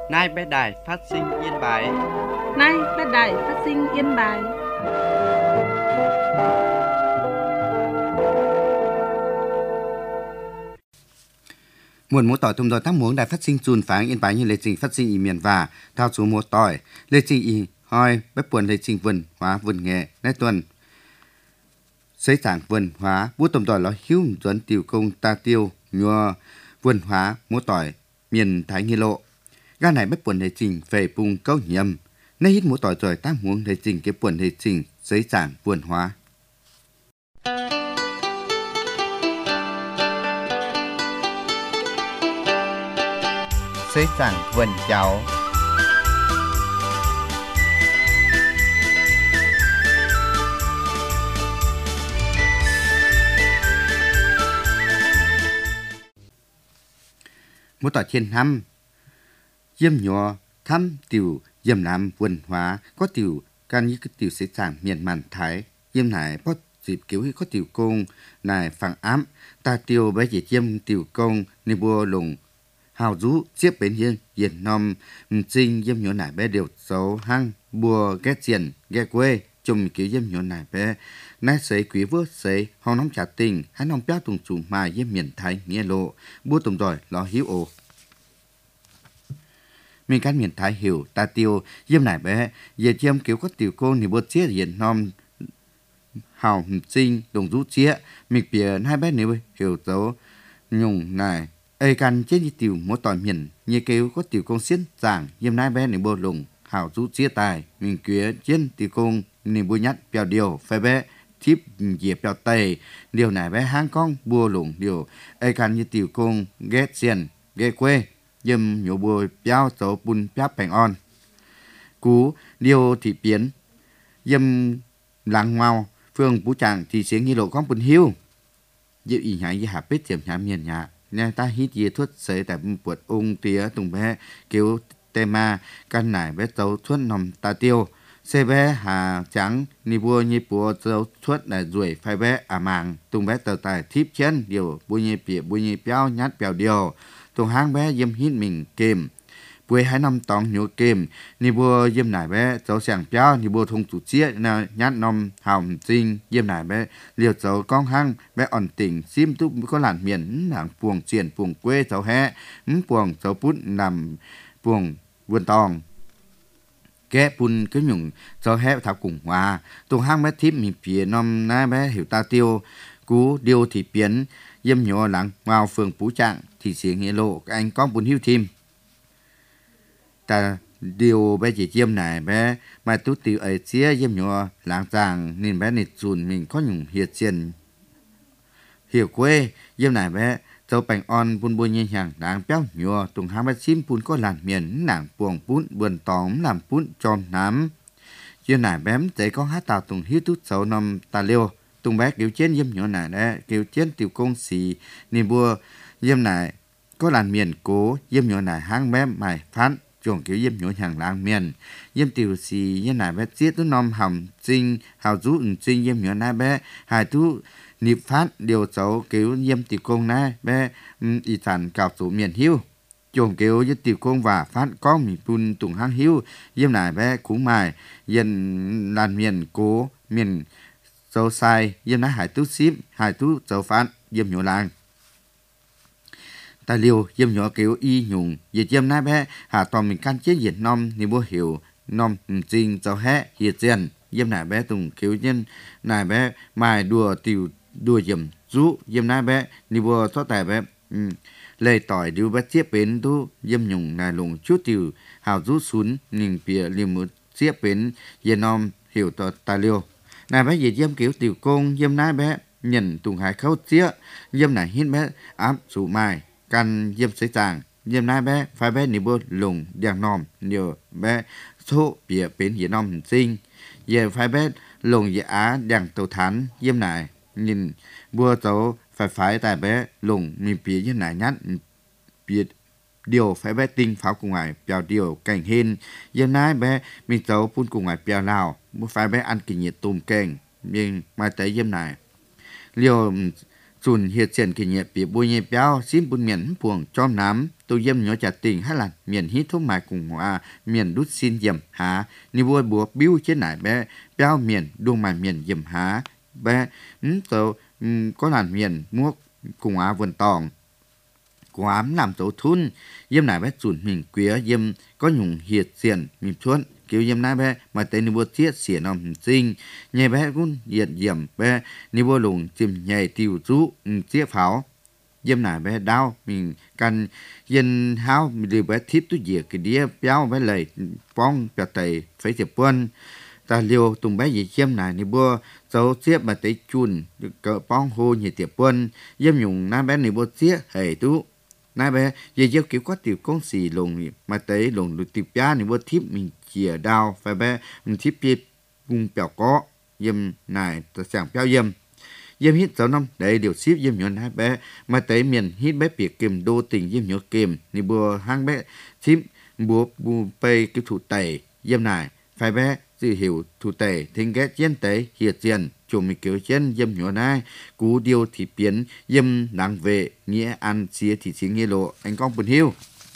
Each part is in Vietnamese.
Nay bé đài phát sinh yên bài. Nay bé đài phát sinh yên bài. Muốn mô tỏi thông rồi tác muốn đài phát sinh chùn pháng yên bài như lệ trình phát sinh ý miền và thao số mô tỏi lệ trình ý hoi bếp buồn lệ trình vườn hóa vườn nghệ nét tuần xây sản vườn hóa bút tầm tỏi lo hiếu dẫn tiểu công ta tiêu nhua vườn hóa mô tỏi miền thái nghi lộ ga này bếp buồn lệ trình về vùng câu nhầm nay hít mô tỏi rồi tác muốn lệ trình cái buồn lệ trình xây sản vườn hóa Xây sản vườn cháu. mô tỏi trên năm diêm nhỏ thăm tiểu diêm nam vườn hóa có tiểu can như cái tiểu xây sản miền màn thái diêm này có dịp kiểu có tiểu công này phẳng ám ta tiêu bé dễ diêm tiểu công ni bùa lùng hào rú chiếc bến hiên diền nom sinh diêm nhỏ này bé đều xấu hăng bùa ghét tiền ghét quê chung kiểu diêm nhỏ này bé nay sấy quý vớt sấy hong nóng trả tình hay nóng béo tùng chủ mà diêm miền thái nghe lộ bua tùng rồi lo hiếu ồ mình căn miền thái hiểu ta tiêu diêm này bé về chiêm kiểu có tiểu cô ni bùa chiếc diền nom hào sinh đồng rú chiếc mình bìa hai bé nếu hiểu dấu nhung này ê căn chết như tiểu mỗi tỏi miền như kêu có tiểu công xiên giảng diêm nai bé này bô lùng hào rú chia tài mình kia trên tiểu công này bô nhát bèo điều phải bé thiếp dẹp bèo tây điều này bé hang con bô lùng điều ê căn như tiểu công ghét xiên ghét quê diêm nhổ bô bèo số bún bèo bèn on cú điều thị biến diêm làng mau phương phú trạng thì sẽ nghi lộ con bún hiu diệu ý nhảy với hạ bết tiệm nhà miền nhà nhà ta hít dìa thuốc sấy tại buột ung tía tùng bé kiểu tema căn nải bé tấu thuốc nằm ta tiêu xe bé hà trắng ni bua như bùa tấu thuốc là ruồi phai bé à màng tùng bé tờ tài thiếp chân điều bua như béo nhát béo điều tùng hang bé diêm hít mình kềm bùi hai năm tòng nhổ kềm ni bua diêm nải bé tấu sàng béo ni bua thông chủ chia nhát nom hỏng sinh diêm nải bé liều tấu con hang bé ổn tỉnh sim túc có làn miền làng puồng triển puồng quê tấu hẹ puồng tấu pút nằm puồng vườn tòng kẽ pun cái nhung tấu hẹ thảo cùng hòa tùng hang bé thiếp mình phía nom na bé hiểu ta tiêu cú điều thì biến diêm nhỏ làng vào phường phú trạng thì xiềng nghĩa lộ anh con bún hiu thêm ta điều bé chỉ diêm này bé mà tú tiểu ấy chia diêm nhỏ làng giàng nên bé này chùn mình có nhung hiệt tiền hiểu quê diêm này bé tàu bánh on bún bún như hàng đáng béo nhỏ tùng hang bé sim bún có làn miền nàng buồng bún vườn tóm làm bún tròn nám diêm này bé thấy có hát tàu tùng hiu tút sáu năm ta liêu tùng bé kiểu trên diêm nhỏ này đấy kiểu trên tiểu công xì nên bua diêm này có làn miền cố diêm nhỏ này hang bé mày phán chuồng kiểu diêm nhỏ hàng làng miền diêm tiểu xì như này bé chiết tú nom hầm sinh hào rú sinh diêm nhỏ này bé hai tú nịp phát điều xấu kiểu diêm tiểu công này bé ý sản cào số miền hiu chuồng kiểu với tiểu công và phát có mì pun tùng hang hiu diêm này bé cũng mài dân làn miền cố miền dấu sai diêm này hải tú xíp hải tú dấu phát diêm nhỏ làng ta liêu diêm nhỏ kiểu y nhung về diêm nai bé hà toàn mình can chế diệt nom ni bố hiểu nom trinh cho hé hiệt tiền diêm nai bé tùng kiểu nhân nai bé mài đùa tiểu đùa diêm rú diêm nai bé ni bố cho tài bé lê tỏi điêu bé chiếc bến tu diêm nhung nai lùng chút tiểu hào rú xuống nhìn phía liềm một chiếc bến diêm nom hiểu ta liêu nai bé về diêm kiểu tiểu công diêm nai bé nhận tùng hải khâu chiếc diêm này hít bé áp sủ mài căn diêm sấy tàng diêm nai bé phải bé nỉ bơ lùng đèn nòm nhiều bé số bìa bến hiển nòm sinh về phải bé lùng về á đèn tàu thán diêm này nhìn bua tàu phải tại bé lùng mình bìa như này nhát bìa điều phải bé tinh pháo cùng ngoài bèo điều cảnh hên diêm nai bé mình tàu phun cùng ngoài bèo nào phải bé ăn kỳ nhiệt tùm kèn nhưng mai tới diêm này liều Chùn hiệt triển kỷ niệm bị bùi nhẹ béo xin bùn miền buồng chom nám tôi yếm nhỏ trả tình hát là miền hít thuốc mài cùng hòa miền đút xin yểm há ni bùa bùa biêu trên nải bé béo miền đuông mài miền yểm há bé tàu có làn miền muốc cùng hòa vườn tòng quám làm tấu thun yếm nải bé chùn mình quía yếm có nhung hiệt triển mìm chuôn kiểu yếm nải bé mà tên ni bùa thiết xỉa nòng sinh nhẹ bé cũng hiện yểm bé ni bùa lùng chìm nhảy tiêu rú chiếc pháo yếm nải bé đau mình cần yên háo đi bé thiếp tu diệt cái đĩa béo bé lời phong bẹt tẩy phải tiệp quân ta liều tùng bé gì chiêm nải ni bùa dấu chiếc mà tới chun cỡ phong hô như tiệp quân yếm nhung nải bé ni bùa chiếc hề tú nãy bé giờ gieo kiểu có tiểu con xì lồng mà tới lồng được tiểu giá này bữa thiếp mình chìa đào phải bé mình thiếp bia vùng bèo có dâm này ta sàng béo dâm hít 6 năm để điều ship dâm nhọn hai bé mà tới miền hít bé biệt kìm đô tình dâm nhọn kìm này bữa hang bé thiếp bùa bù pay cái thủ tẩy dâm này phải bé dự hiểu thủ tẩy thính ghét chiến tẩy hiệt tiền chủ mình kiểu chân dâm nhỏ này cú điều thì biến dâm đáng về nghĩa ăn xía thì xí nghĩa lộ anh con buồn hiu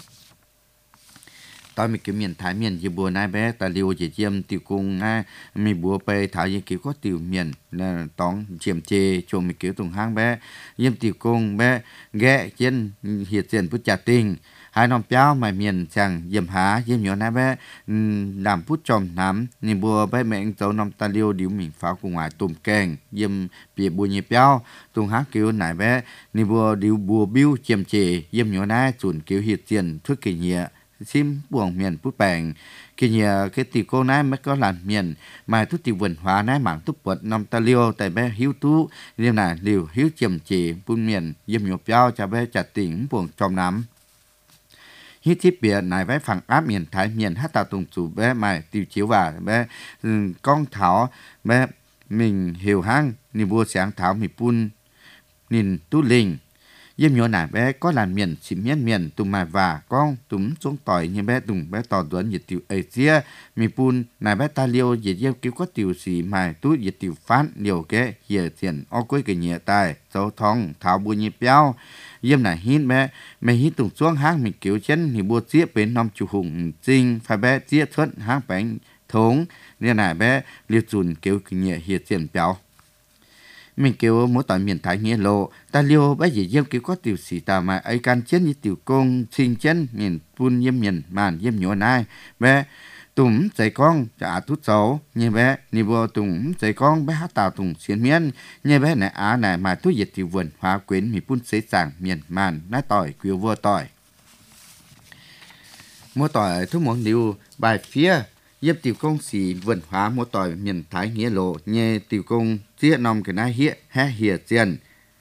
tôi mình kiểu miền Thái miền như bùa nai bé ta liều chỉ dâm tiểu cung ngay mình bùaไปthảo như kiểu có tiểu miền là tóng chiếm chê chủ mình kiểu tùng hang bé dâm tiểu cung bé ghé chân hiệt tiền bút trả tình hai nòng béo mà miền chẳng dâm há dâm nhỏ nai bé làm phút tròn nắm nhìn bùa bé mẹ cháu nòng ta liều điếu mình pháo cùng ngoài tùm kèng dâm bìa bùa nhịp béo tùng hang kiểu nải bé nhìn bùa điếu bùa biêu chiếm chê dâm nhỏ nai chuẩn kiểu hiệt tiền thuốc kỳ nhẹ sim buồng miền bút bèng khi nhờ cái tiểu cô nái mới có làm miền mà thuốc tiểu vườn hóa nái mảng túc vật năm ta liêu tại bé hiếu tú liêu là liều hiếu chiêm chỉ buôn miền dâm nhộp giao cho bé chặt tỉnh buồng trong nắm hít thiết bìa này bé phẳng áp miền Thái miền hát tạo tùng chủ bé mày tiêu chiếu và bé con thảo bé mình hiểu hang ni bua sáng thảo mi pun nhìn tú linh dâm nhỏ nải bé có làn miền chỉ miền tùng mài và con túm xuống tỏi như bé tùng bé tỏ tuấn nhiệt tiểu ấy chia mi pun nải bé ta liêu nhiệt yêu cứu có tiểu xì mài tú nhiệt tiểu phán liều kế hiệp tiền o quấy cái nhẹ tài dấu thong thảo bùi nhịp béo dâm nải hít bé mẹ hít tùng xuống hang mình cứu chân thì bua chia bên năm chủ hùng trinh phải bé chia thuận hang bánh thống nên nải bé liệt dùn cứu cái nhẹ hiệp tiền béo mình kêu mỗi tỏi miền Thái nghĩa lộ ta liêu bây giờ dêm kêu có tiểu sĩ ta mà ấy can chết như tiểu công sinh chân miền pun dêm miền màn dêm nhỏ nai bé tùng dạy con trả tút xấu như bé ni vô tùng dạy con bé hát tàu tùng xiên miên như bé này á này mà tút diệt tiểu vườn hóa quyến mi pun xế sảng miền màn nái tỏi quyêu vua tỏi mỗi tỏi thuốc món liêu bài phía dếp tiểu công sĩ vườn hóa mỗi tỏi miền Thái nghĩa lộ như tiểu công chia nòng cái này hiện ha hiệt tiền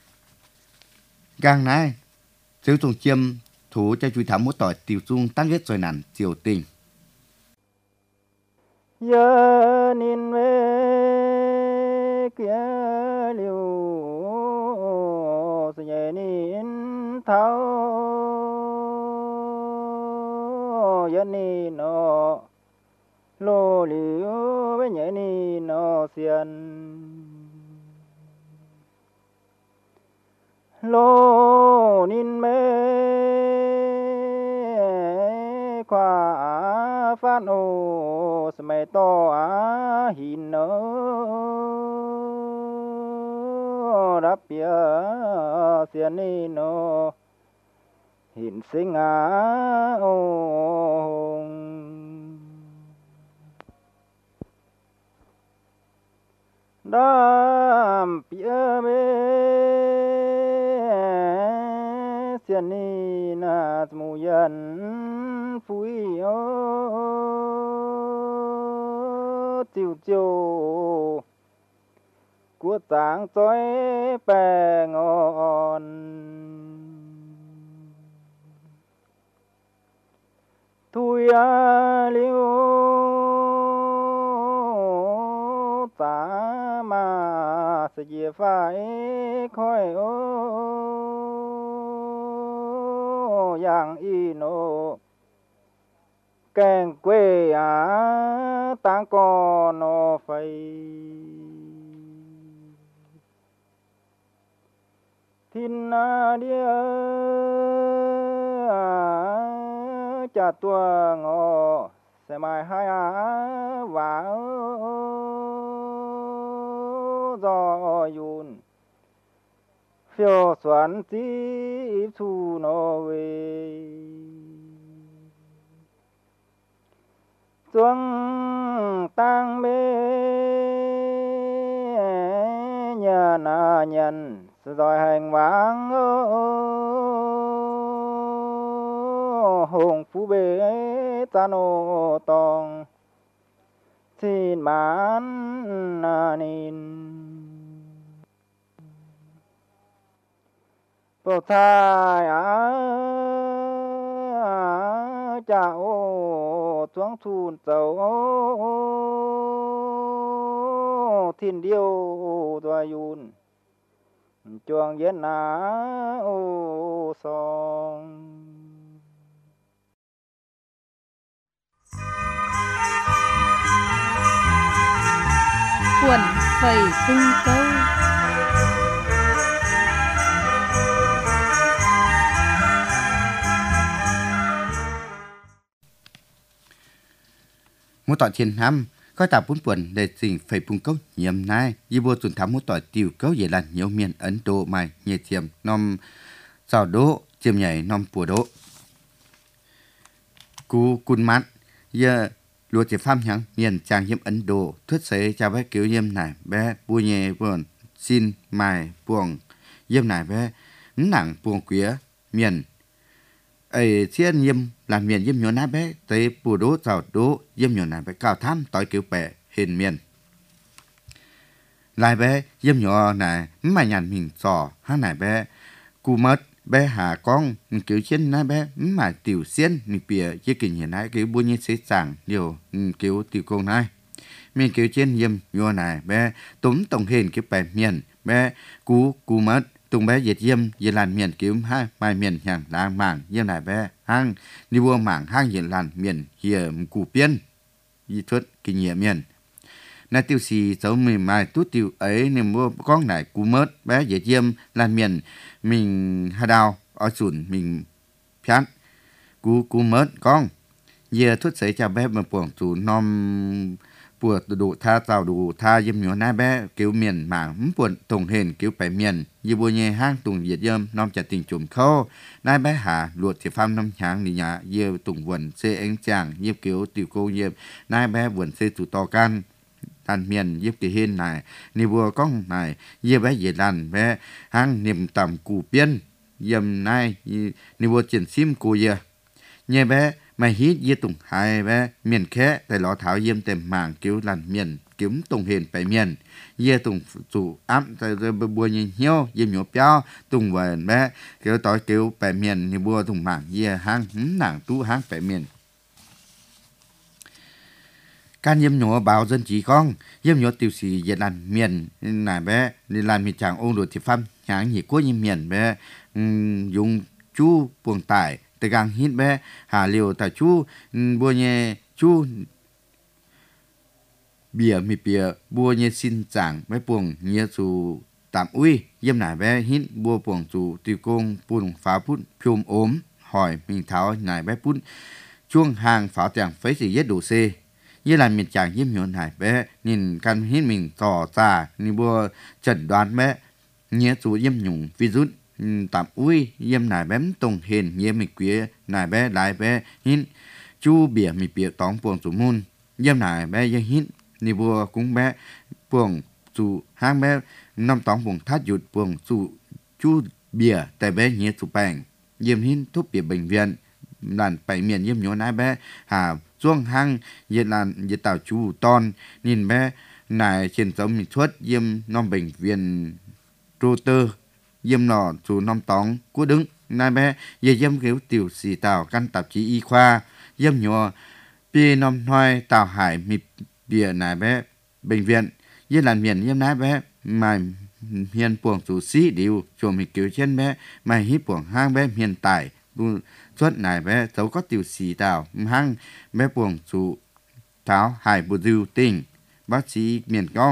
gang này sử dụng chiêm thủ cho chui thảm mỗi tỏi tiểu dung tăng hết rồi nản triều tình giờ nhìn về kia liều sẽ nhìn tháo giờ nhìn nó lô liu với nhẹ nhìn nó xiên lô nín mê khoa phát ô sමై to á hin nơ đáp bia xiên ni nô hin sinh á ô đam bia mê xiên ni na mù yên phui ô tiêu tiêu của sáng tối bè ngon thui liu ta mà sẽ phải khói ô yang ino kèn quê á tang con nó phải thiên địa chả tua ngọ sẽ mai hai và do yun phiêu xoắn tí thu nó về xuống tăng bê nhà na nhân rồi hành vắng hùng phú bê ta nô tòng xin mãn nín bầu thai chào xuống thun dầu thiên điêu đoài yun chuông yên ná ô song quần phẩy tung câu một tọa trên năm có tạo bốn quần để trình phải phung câu nhiệm nay như vô tuần thám một tọa tiêu câu về là nhiều miền Ấn Độ mày nhiệt chiêm nom sao đỗ chiêm nhảy nom pùa đỗ cú cun mát giờ lúa chỉ pham nhang miền trang nhiễm Ấn Độ thuyết xây cho bé kiểu nhiễm này bé bùa nhẹ buồn xin mài buồng nhiễm này bé nặng buồng quía miền ấy thiên nhiễm làm miền nhiễm nhỏ nát bé tới bùa đỗ sao đỗ nhiễm nhỏ này bé cao tham tỏi kiểu bẻ hình miền lại bé nhiễm nhỏ này mà nhàn mình sò hát này bé cú mất bé hà con kiểu trên nãy bé mà tiểu xiên mình bìa chứ kinh hiện nãy kiểu buôn như sẽ chẳng điều kiểu tiểu công này mình kiểu trên nhiễm nhỏ này bé túm tổng hình kiểu bẻ miền bé cú mất tung bé diệt diêm về làn miền kiểu hai mai miền nhàng làng mảng như này bé hang đi vua mảng hang hiện làn miền hiểm cụ biên di thuật kinh nghiệm miền nãy tiêu xì cháu mình mai tút tiêu ấy nên mua con này cú mất bé diệt diêm làn miền mình hà đào ở sùn mình phán cú mất con giờ thuật xảy cho bé mà buồng chủ nom bùa đủ tha tàu đủ tha dâm nhỏ na bé kiểu miền mảng buồn tùng hình kiểu phải miền như bùa nhẹ hang tùng việt dâm nom chặt tình chùm khâu na bé hà luộc thì pham năm tháng đi nhà dơ tùng quần xe anh chàng dơ kiểu tiểu cô dơ na bé quần xe tụ to can tan miền dơ cái hình này ni bùa con này dơ bé dễ đàn bé hang niệm tầm cụ biên dâm nay ni bùa triển sim cụ dơ nhẹ bé mày hít dê tùng hai bé miền khé tại lọ thảo diêm tèm mảng kiểu làn miền kiếm tùng hiền phải miền dê tùng chủ áp tại bùa nhìn hiếu diêm nhổ péo tùng vần bé kiểu tỏi kiểu phải miền như bùa tùng mảng dê hang nàng tú hang phải miền can diêm nhổ bảo dân chỉ con diêm nhổ tiêu xì dê làn miền này bé đi làn miền chàng ôn đồ thì phăm nháng nhị cố như miền bé dùng chu buồng tải từ gang hít bé hà liều tại chú bùa nhẹ chú bìa mi bìa bùa nhẹ xin chẳng bé buồng nhẹ chủ tạm uy yếm nải bé hít bùa buồng chủ tiêu công buồng phá phút phum ốm hỏi mình tháo nải bé phút chuông hàng pháo chẳng phấy gì yết đủ xê như là miền chàng yếm nhọn nải bé nhìn căn hít mình tỏ ra như bùa chẩn đoán bé nhẹ chủ yếm nhung virus tạm uy yếm nải bém tùng hiền yếm mi quía nải bé lại bé hít chu bìa mi bìa tóng buồng chủ môn yếm nải bé yếm hít ni bùa cũng bé buồng chủ hang bé năm tóng buồng thắt dụt buồng chủ chu bìa tại bé nhẹ chủ bèn yếm hít thuốc bìa bệnh viện làn bảy miền yếm nhổ nải bé hà chuông hang yết làn yết tàu chu ton nhìn bé nải trên giống mi thuất yếm non bệnh viện Roter yếm nọ chủ năm tóng cú đứng nai bé về yếm kiểu tiểu xì tàu căn tạp chí y khoa yếm nhỏ pi năm hoài tàu hải mi bìa nai bé bệnh viện yếm làn miền yếm nai bé mà hiền buồng chủ sĩ điều chuồng mi kiểu trên bé mà hít buồng hang bé hiền tải suốt nai bé dấu có tiểu xì tàu hang bé buồng chủ tháo hải bù diêu tỉnh bác sĩ miền con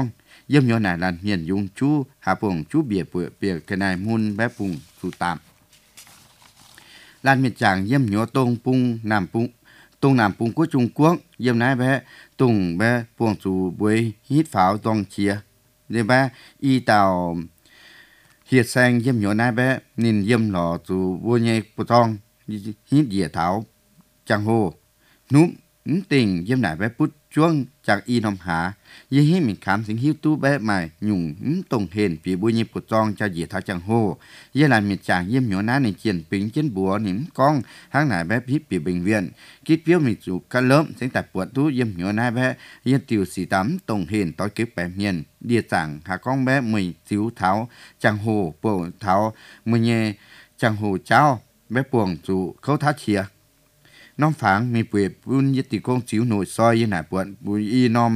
yếm nhỏ này là miền dùng chú hạ buồng chú bìa cái này mun bé bùng chú tạm lan miền tràng yếm nhỏ tông nam pung của Trung Quốc yếm nái bé tùng bé buồng chú bùi hít pháo tông chia để bé y tàu hiệt sang yếm nhỏ nái bé nhìn yếm lọ chú bùi nhây bùi tông hít dìa tháo chẳng hồ núm tình yếm nái bé bút chuôngจากอีนอมหายี่ให้มีคำสิงหิวตู้แบะใหม่หยุ่งตรงเห็นปีบุญยิปุจองจะเหยียดท้าจังโฮยี่ลานมีจางเยี่ยมหยอน้าในเจียนปิงเจียนบัวหนิมกองห้างไหนแบะพิษปีเบ่งเวียนคิดเปี้ยวมีจุกกันเริ่มเสียงแต่ปวดตู้เยี่ยมหยอน้าแบะยี่ติวสีดำตรงเห็นต่อยเก็บแปะเมียนเดียจางหากองแบะมือสิวเท้าจังโฮปวดเท้ามือเยจังโฮเจ้าแบะปวงจุเขาท้าเชียน้องฝางมีเปรียบบุญยติกงจิ๋วหน่วยซอยยี่หน่ายปวดบุยอีน้อม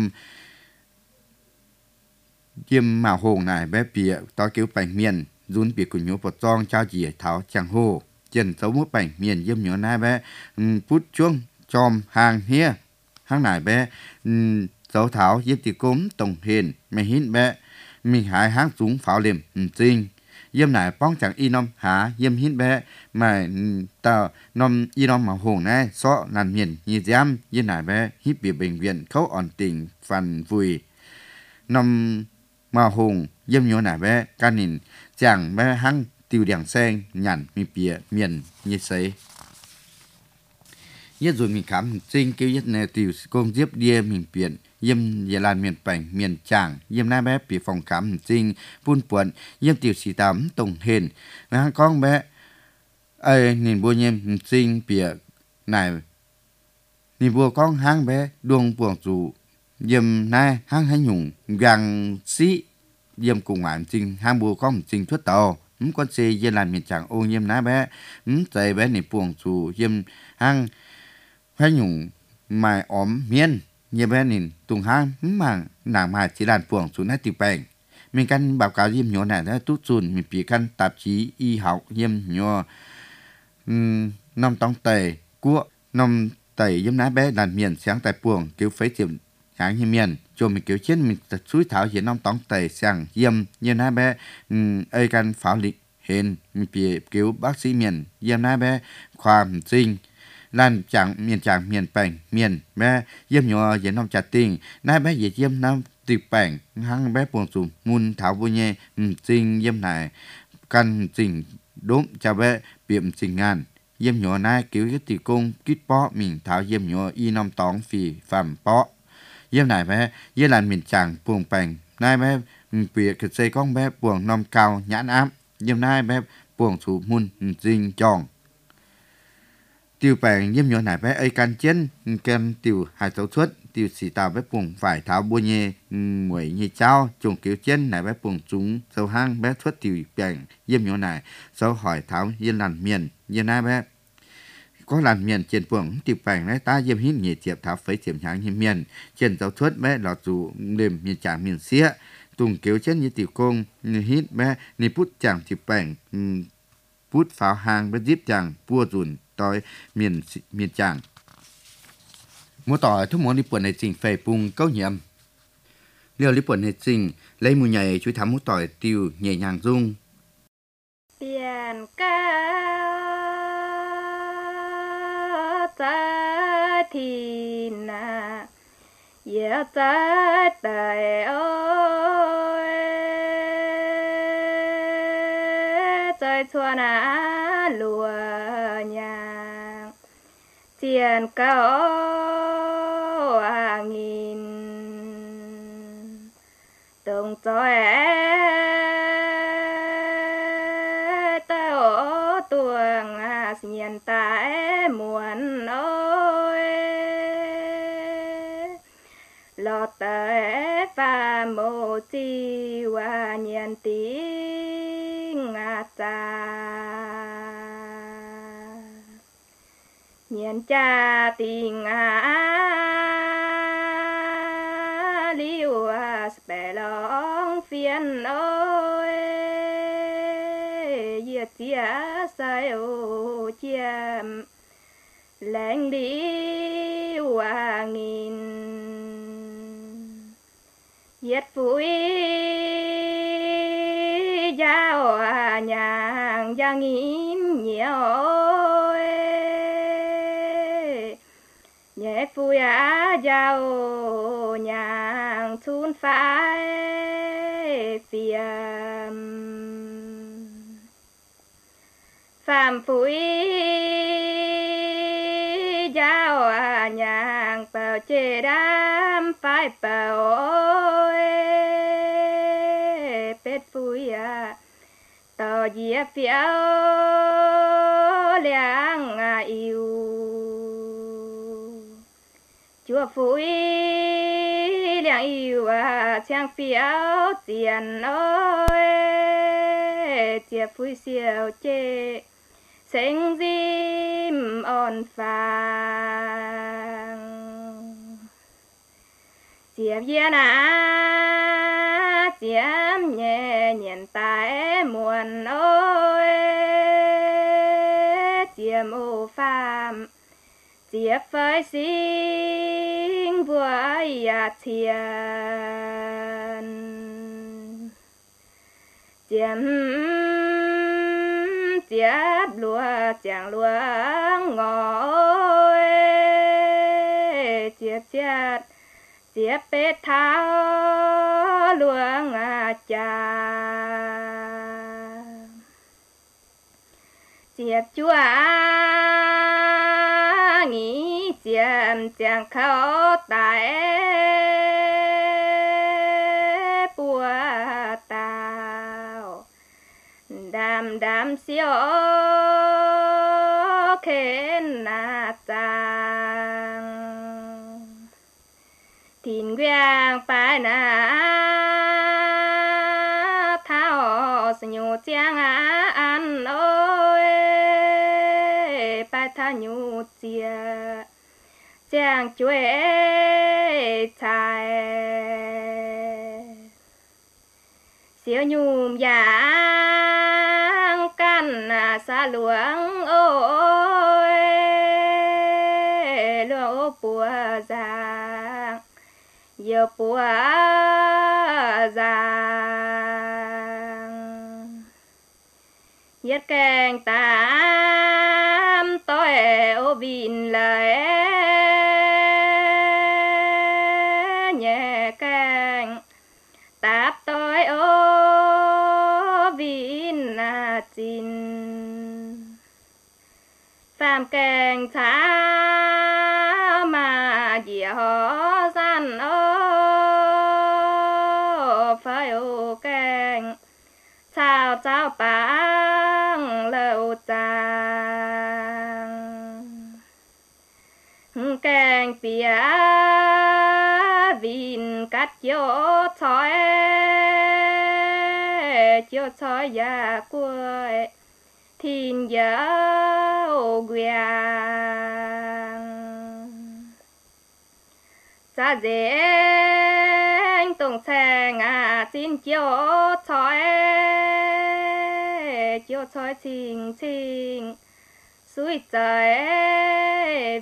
เยี่ยมมาโหงหน่ายแบะเปียต่อเกี่ยวไปเมียนรุนเปียกุญโยปดจองเจ้าเจียเท้าจังโฮเจนเสามุไปเมียนเยี่ยมหยอหน้าแบะพุทธช่วงจอมห่างเฮียห้างหน่ายแบะเสาเท้าเยี่ยมติกงตรงเห็นไม่หินแบะมีหายห้างสูงฝาเหลี่ยมจริงเยี่ยมไหนป้องจากอีน้อมหาเยี่ยมหินแบะมาต่อนอมอีน้อมมาโหงนะซ้อนันเมียนยี่ย้ำยี่ไหนแบะฮิปเปียเบ่งเวียนเขาอ่อนติ่งฟันฟุยนอมมาโหงเยี่ยมโยไหนแบะการนินจางแบะหังติวเดียงแซงหยันมีเปียเมียนยี่ใสยี่rồi mình khám trên kêu nhất này tiểu công tiếp đia mình biển yếm giờ lan miền bành miền tràng yếm na bé bị phòng khám trên phun puộn yếm tiểu sĩ tám tổng hền và con bé ơi nhìn bùa yếm trên bìa này nhìn bùa con hang bé đuông buồng chủ yếm na hang hay nhung vàng xí yếm cùng ảnh trên hang bùa con trên thuốc tàu con xe giờ lan miền tràng ô yếm na bé chạy bé nhìn buồng chủ yếm hang hay nhung mài ốm miên như bé nhìn tung hang mà nàng mài chỉ đàn puồng xuống hết tiêu bèn mình căn báo cáo yếm nhỏ này đã tút chun mình bị căn tạp chí y học yếm nhỏ năm tông tề của năm tề yếm ná bé đàn miền sáng tại puồng kiểu phế tiệm sáng như miền cho mình kiểu chết mình suối thảo hiện năm tông tề sáng yếm như ná bé ai căn pháo lịch hiện mình bị kiểu bác sĩ miền yếm ná bé khoa sinh lan chẳng miền bèn miền bé yếm nhỏ yếm năm chặt tình nãy bé yếm năm tiệp bèn hăng bé buồn sùm mun thảo vui nhẹ sinh yếm này căn sinh đốm cho bé biệm sinh ngàn yếm nhỏ nãy kiểu cái tỷ công kít bó mình thảo yếm nhỏ y năm tóng phì phàm bó yếm này bé yếm lan miền chẳng buồn bèn nãy bé bịa cái dây con bé buồn năm cao nhãn ám yếm nãy bé buồn sùm mun sinh tròn tiêu bèn yếm nhỏ này bé ấy can chiến can tiêu hai tấu suất tiêu xì tàu bé buồng phải tháo bua nhê muội nhê trao trùng kiểu chiến này bé buồng chúng sâu hang bé suất tiêu bèn yếm nhỏ này sau hỏi tháo yên làn miền yếm na bé có làn miền trên buồng tiêu bèn này ta yếm hít nhẹ tiệp tháo phấy tiệm nháng yếm miền trên tấu suất bé lọt dù đêm miền trả miền xía tùng kiểu chiến như tiểu công hít bé ni pút chẳng tiệp bèn pút pháo hang bé díp chẳng bua dùnต่อยเมียนจางมัวต่อทุกมวนญี่ปุ่นในจริงเฟยปุงเก้าเหียมเรียวญี่ปุ่นในจริงเลยมือใหญ่ช่วยทำมัวต่อยติวใหญ่ยางรุ่งเปลี่ยนก้าวจะทีนาอย่าจะแต่โอ้ยใจชัวนาลัวtiền cao nghìn đồng cho tao tuồng nhìn tại muôn ôi lọt tới và mô chi và nhìn tiếng ta nhìn cha tình liu bè lòng phiền ôi giết chia sai ô chiêm lạnh đi nghìn chiết phủi giao nhàng giang in nhiều nhẹ phủi giao nhàng chun phải phiền phạm phủi giao nhàng bào chê đám phải bào bết phủi tàu dĩa phiếu liang yêu chúa phủi liang yêu trang phiếu tiền ơi chia phủi siêu chê sinh diêm on phàng chiếm viên chiếm nhẹ nhện tại muôn ôi chiếm ô phàm chiếm phơi sinh vui thiền chiếm chiếc lúa chàng lúa ngồi chiếc bết tháo lúa trà chiếc chúa nghĩ chiếc chàng khâu tại bùa tao đam đam siêu khen tàng thìn nguyang phải thao nhu chang ăn ôi phải thao nhu chia chang chuối chài siêu nhung giang căn xa luang ôi luang bùa giang yêu bùa giang yết keng tam tôi ô vin lời nhẹ keng táp tôi ô vin chín phạm keng thá mà dìa hó gian ô phải ô keng chào chào bang lâu chàng keng bia vin cắt chiếu chói ya cuối thìn dấu quyền cha dễ tung sang xin chiếu chói chinh chinh suy trời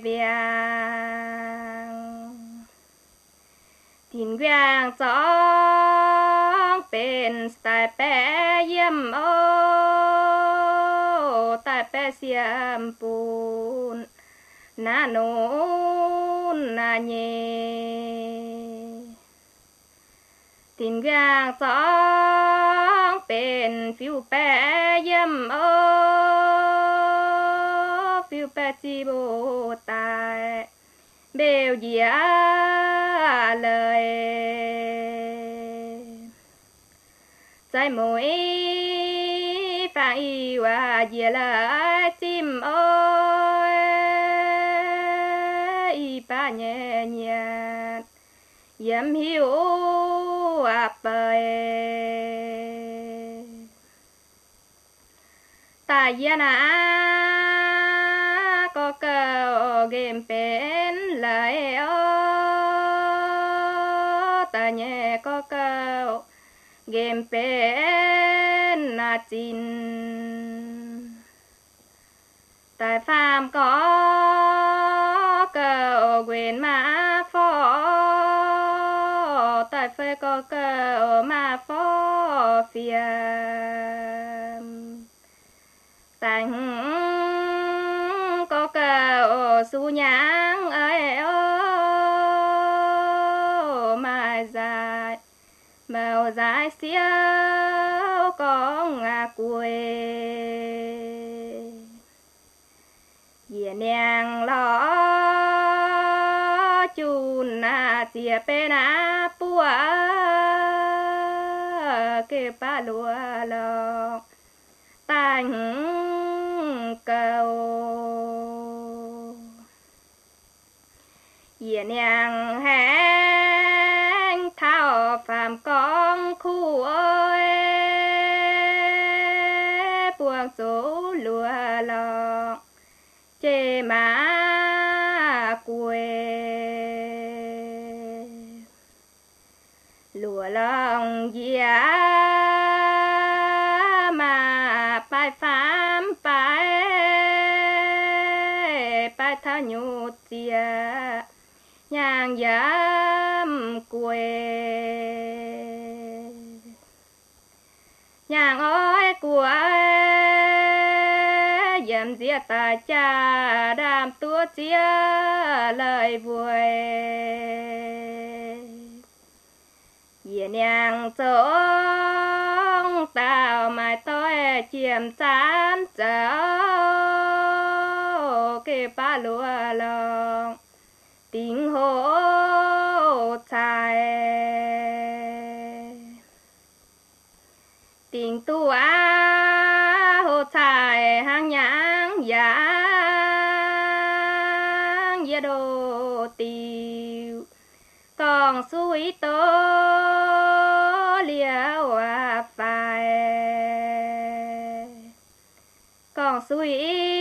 viang thìn viang chóngเป็นสายแปเยี่ยมโอตายแปเสียมปูนนาโนนนาเยตินกลางสองเป็นฟิวแปเยี่ยมโอฟิวแปจีโบตายเบลเยียเลยใจหมวยฟังอีว่าเยียละจิ้มโอ้อีป้าเนียเนียย้ำหิวไปตายเยียนะก็เก่าเกมเป็นเลยโอ้ตายเนียก็เก่าเกมเป็นจินแต่ฟาร์มก็เกิดเวียนมาฟอแต่เฟ có cờ mà phó phiền tành có cờ su nhang ấy mà dài màu dài xiêu có ngà quê dìa nàng lo chun na chia pe na pua ke pa lua lo tanh cầu dìa nàng hẹn thao phàm con khu ơi buông số lúa lọ chê má quê lúa lòng dìa mà bài phám bài thao nhụt dìa nhang dám quê nhang ơi của dám dìa ta cha đam tua chia lời vui dìa nhang sống tao mai tôi chiếm chán cháu cái ba lúa lòng tình hô trai tình tu hô trai hàng nhang giang gia đồ tiêu còn suy tố liêu phai còn suy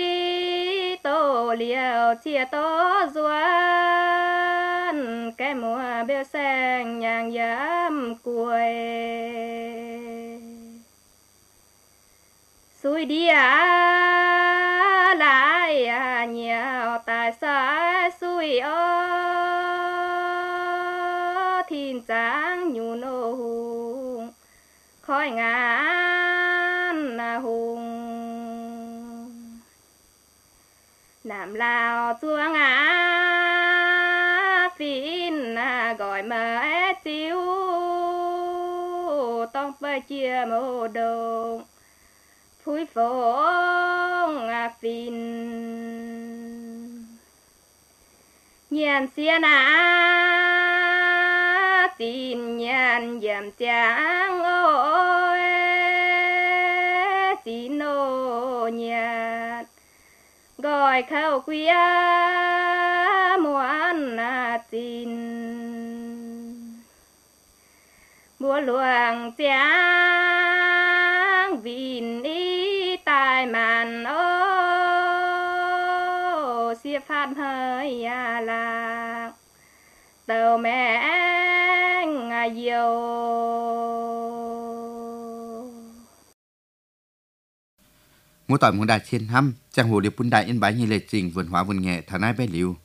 tô liêu chia tô doan cái mùa bêu xanh nhàng dám cuối suy đi lại nhiều tại sao suy thiên tráng nhu nô hùng khói ngàn hùng nam lao chua ngã phin gọi mơ chiếu tông bơi chia mô đồ phui phố phin nhiên xia tin nhàn giảm tráng ôi tin nô nhạt gọi khâu quia muôn tin búa luồng tráng vìn ý tài màn ô xia phát hơi lạc tàu mẹ yêu Mỗi tỏi muốn đại thiên hăm, chẳng hồ điệp bún đại in bái như lệ trình vườn hóa vườn nghệ thảo nai bé liu.